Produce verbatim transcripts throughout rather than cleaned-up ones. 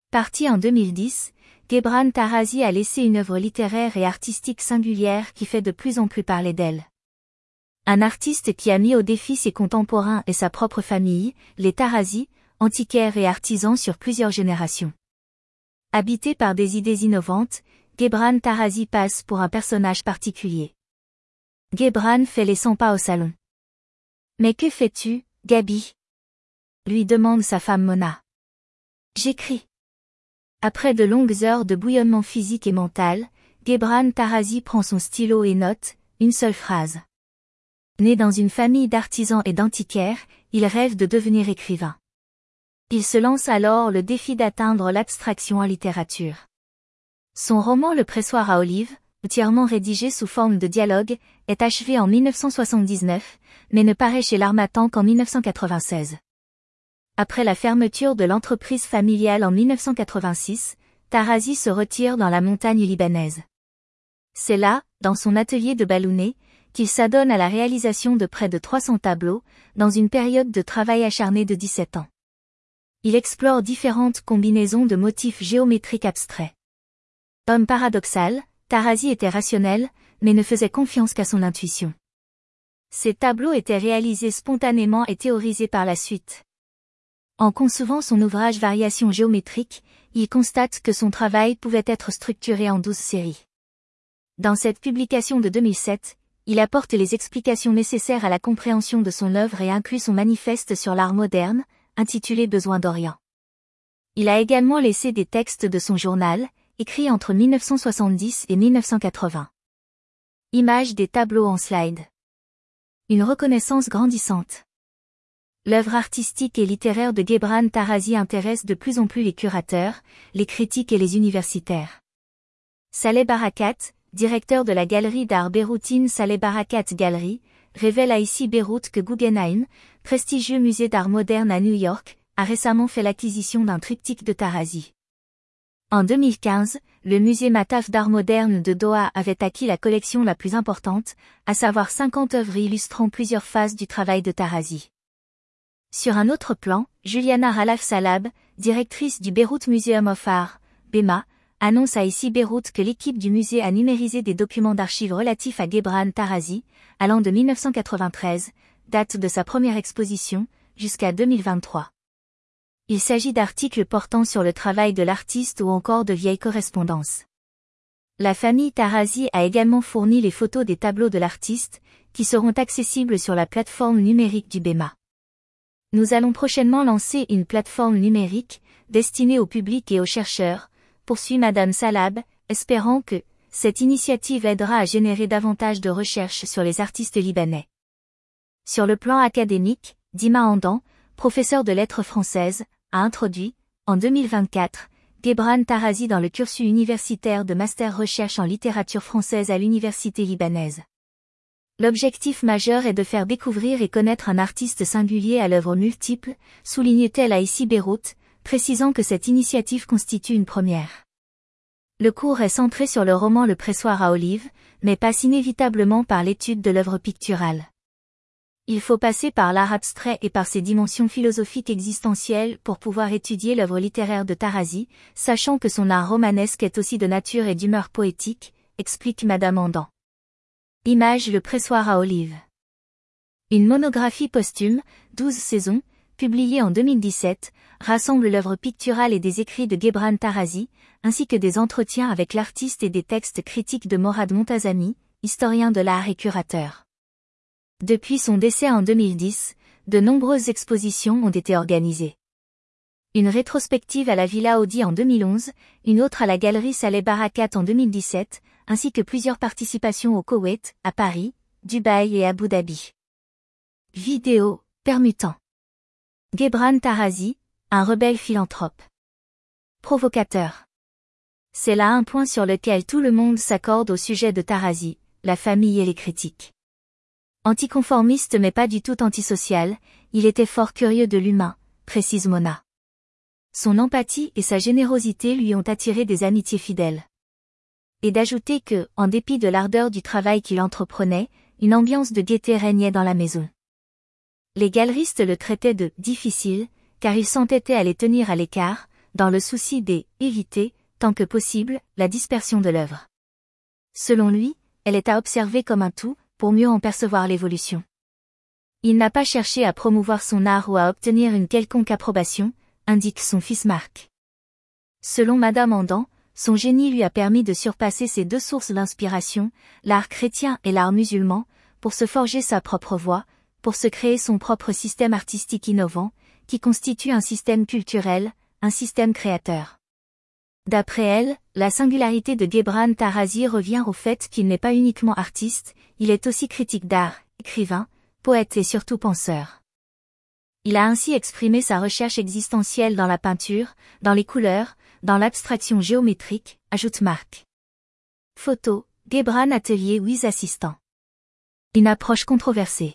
Parti en deux mille dix, Gebran Tarazi a laissé une œuvre littéraire et artistique singulière qui fait de plus en plus parler d'elle. Un artiste qui a mis au défi ses contemporains et sa propre famille, les Tarazi, antiquaires et artisans sur plusieurs générations. Habité par des idées innovantes, Gebran Tarazi passe pour un personnage particulier. Gebran fait les cent pas au salon. « Mais que fais-tu, Gabi ?» lui demande sa femme Mona. « J'écris. » Après de longues heures de bouillonnement physique et mental, Gebran Tarazi prend son stylo et note, une seule phrase. Né dans une famille d'artisans et d'antiquaires, il rêve de devenir écrivain. Il se lance alors le défi d'atteindre l'abstraction en littérature. Son roman Le pressoir à olives, entièrement rédigé sous forme de dialogue, est achevé en mille neuf cent soixante-dix-neuf, mais ne paraît chez l'Harmattan qu'en mille neuf cent quatre-vingt-seize. Après la fermeture de l'entreprise familiale en mille neuf cent quatre-vingt-six, Tarazi se retire dans la montagne libanaise. C'est là, dans son atelier de Balounet, qu'il s'adonne à la réalisation de près de trois cents tableaux, dans une période de travail acharné de dix-sept ans. Il explore différentes combinaisons de motifs géométriques abstraits. Homme paradoxal, Tarazi était rationnel, mais ne faisait confiance qu'à son intuition. Ses tableaux étaient réalisés spontanément et théorisés par la suite. En concevant son ouvrage Variations géométriques, il constate que son travail pouvait être structuré en douze séries. Dans cette publication de deux mille sept, il apporte les explications nécessaires à la compréhension de son œuvre et inclut son manifeste sur l'art moderne, intitulé Besoin d'Orient. Il a également laissé des textes de son journal, écrits entre mille neuf cent soixante-dix et mille neuf cent quatre-vingts. Images des tableaux en slide. Une reconnaissance grandissante. L'œuvre artistique et littéraire de Gebran Tarazi intéresse de plus en plus les curateurs, les critiques et les universitaires. Saleh Barakat, directeur de la galerie d'art beyroutine Saleh Barakat Gallery, révèle à Ici Beyrouth que Guggenheim, prestigieux musée d'art moderne à New York, a récemment fait l'acquisition d'un triptyque de Tarazi. En deux mille quinze, le musée Mataf d'art moderne de Doha avait acquis la collection la plus importante, à savoir cinquante œuvres illustrant plusieurs phases du travail de Tarazi. Sur un autre plan, Juliana Khalaf Salab, directrice du Beyrouth Museum of Art, B E M A, annonce à Ici Beyrouth que l'équipe du musée a numérisé des documents d'archives relatifs à Gebran Tarazi, allant de mille neuf cent quatre-vingt-treize, date de sa première exposition, jusqu'à deux mille vingt-trois. Il s'agit d'articles portant sur le travail de l'artiste ou encore de vieilles correspondances. La famille Tarazi a également fourni les photos des tableaux de l'artiste, qui seront accessibles sur la plateforme numérique du B E M A. Nous allons prochainement lancer une plateforme numérique, destinée au public et aux chercheurs, poursuit Madame Salab, espérant que cette initiative aidera à générer davantage de recherches sur les artistes libanais. Sur le plan académique, Dima Andan, professeur de lettres françaises, a introduit, en deux mille vingt-quatre, Gebran Tarazi dans le cursus universitaire de master recherche en littérature française à l'université libanaise. L'objectif majeur est de faire découvrir et connaître un artiste singulier à l'œuvre multiple, souligne-t-elle à Ici Beyrouth, précisant que cette initiative constitue une première. Le cours est centré sur le roman Le pressoir à olives, mais passe inévitablement par l'étude de l'œuvre picturale. Il faut passer par l'art abstrait et par ses dimensions philosophiques existentielles pour pouvoir étudier l'œuvre littéraire de Tarazi, sachant que son art romanesque est aussi de nature et d'humeur poétique, explique Madame Andan. Image Le pressoir à olives. Une monographie posthume, douze saisons, publiée en deux mille dix-sept, rassemble l'œuvre picturale et des écrits de Gebran Tarazi, ainsi que des entretiens avec l'artiste et des textes critiques de Morad Montazami, historien de l'art et curateur. Depuis son décès en deux mille dix, de nombreuses expositions ont été organisées. Une rétrospective à la Villa Audi en deux mille onze, une autre à la galerie Saleh Barakat en deux mille dix-sept, ainsi que plusieurs participations au Koweït, à Paris, Dubaï et Abu Dhabi. Vidéo, permutant. Gebran Tarazi, un rebelle philanthrope. Provocateur. C'est là un point sur lequel tout le monde s'accorde au sujet de Tarazi, la famille et les critiques. Anticonformiste mais pas du tout antisocial, il était fort curieux de l'humain, précise Mona. Son empathie et sa générosité lui ont attiré des amitiés fidèles. Et d'ajouter que, en dépit de l'ardeur du travail qu'il entreprenait, une ambiance de gaieté régnait dans la maison. Les galeristes le traitaient de « difficile », car il s'entêtait à les tenir à l'écart, dans le souci d'éviter, tant que possible, la dispersion de l'œuvre. Selon lui, elle est à observer comme un tout, pour mieux en percevoir l'évolution. Il n'a pas cherché à promouvoir son art ou à obtenir une quelconque approbation, indique son fils Marc. Selon Madame Andan, son génie lui a permis de surpasser ses deux sources d'inspiration, l'art chrétien et l'art musulman, pour se forger sa propre voie, pour se créer son propre système artistique innovant, qui constitue un système culturel, un système créateur. D'après elle, la singularité de Gebran Tarazi revient au fait qu'il n'est pas uniquement artiste, il est aussi critique d'art, écrivain, poète et surtout penseur. Il a ainsi exprimé sa recherche existentielle dans la peinture, dans les couleurs, dans l'abstraction géométrique, ajoute Marc. Photo, Gebran Atelier Wiz Assistant. Une approche controversée.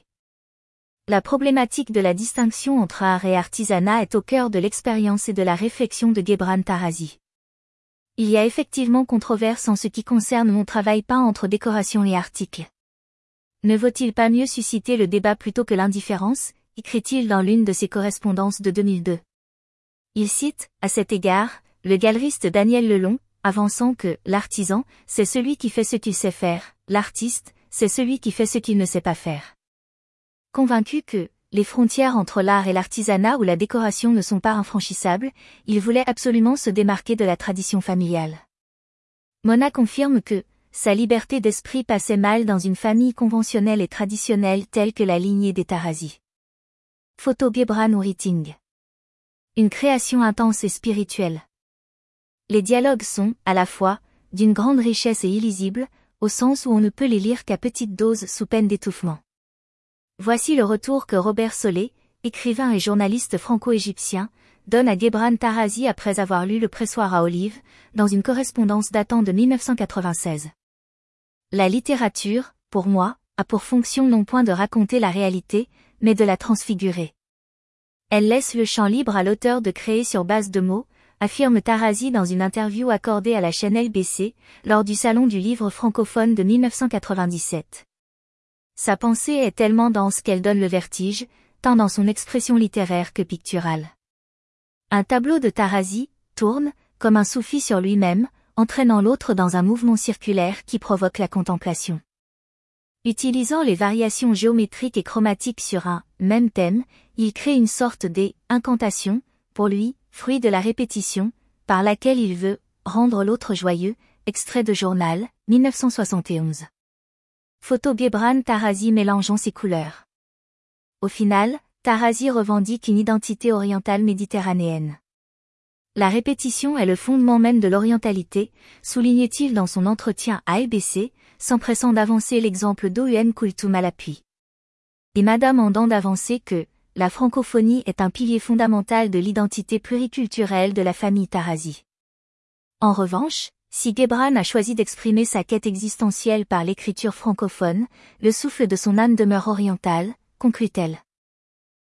La problématique de la distinction entre art et artisanat est au cœur de l'expérience et de la réflexion de Gebran Tarazi. Il y a effectivement controverse en ce qui concerne mon travail peint entre décoration et article. Ne vaut-il pas mieux susciter le débat plutôt que l'indifférence, écrit-il dans l'une de ses correspondances de deux mille deux. Il cite, à cet égard, le galeriste Daniel Lelon, avançant que « l'artisan, c'est celui qui fait ce qu'il sait faire, l'artiste, c'est celui qui fait ce qu'il ne sait pas faire ». Convaincu que les frontières entre l'art et l'artisanat ou la décoration ne sont pas infranchissables, il voulait absolument se démarquer de la tradition familiale. Mona confirme que sa liberté d'esprit passait mal dans une famille conventionnelle et traditionnelle telle que la lignée des Tarazi. Photo Gebran Ouriting. Une création intense et spirituelle. Les dialogues sont, à la fois, d'une grande richesse et illisibles, au sens où on ne peut les lire qu'à petite dose sous peine d'étouffement. Voici le retour que Robert Solé, écrivain et journaliste franco-égyptien, donne à Gebran Tarazi après avoir lu Le pressoir à olives, dans une correspondance datant de mille neuf cent quatre-vingt-seize. La littérature, pour moi, a pour fonction non point de raconter la réalité, mais de la transfigurer. Elle laisse le champ libre à l'auteur de créer sur base de mots, affirme Tarazi dans une interview accordée à la chaîne L B C, lors du Salon du livre francophone de mille neuf cent quatre-vingt-dix-sept. Sa pensée est tellement dense qu'elle donne le vertige, tant dans son expression littéraire que picturale. Un tableau de Tarazi tourne, comme un soufi sur lui-même, entraînant l'autre dans un mouvement circulaire qui provoque la contemplation. Utilisant les variations géométriques et chromatiques sur un même thème, il crée une sorte d'incantation, pour lui, fruit de la répétition, par laquelle il veut rendre l'autre joyeux, extrait de journal, mille neuf cent soixante et onze. Photo Gebran Tarazi mélangeant ses couleurs. Au final, Tarazi revendique une identité orientale méditerranéenne. La répétition est le fondement même de l'orientalité, souligne-t-il dans son entretien à L B C, s'empressant d'avancer l'exemple d'Oum Kulthum à l'appui. Et Madame Andan d'avancer que la francophonie est un pilier fondamental de l'identité pluriculturelle de la famille Tarazi. En revanche, si Gebran a choisi d'exprimer sa quête existentielle par l'écriture francophone, le souffle de son âme demeure oriental, conclut-elle.